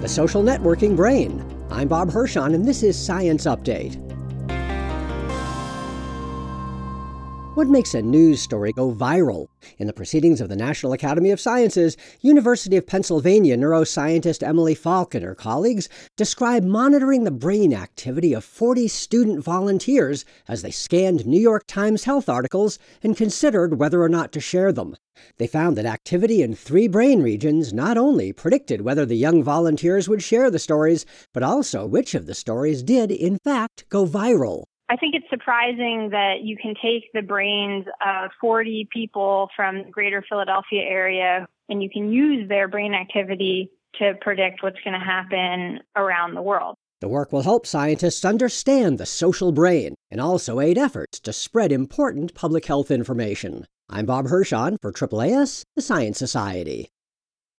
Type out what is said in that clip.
the social networking brain. I'm Bob Hirschon, and this is Science Update. What makes a news story go viral? In the Proceedings of the National Academy of Sciences, University of Pennsylvania neuroscientist Emily Falk and her colleagues describe monitoring the brain activity of 40 student volunteers as they scanned New York Times health articles and considered whether or not to share them. They found that activity in 3 brain regions not only predicted whether the young volunteers would share the stories, but also which of the stories did, in fact, go viral. I think it's surprising that you can take the brains of 40 people from the greater Philadelphia area and you can use their brain activity to predict what's going to happen around the world. The work will help scientists understand the social brain and also aid efforts to spread important public health information. I'm Bob Hirschon for AAAS, the Science Society.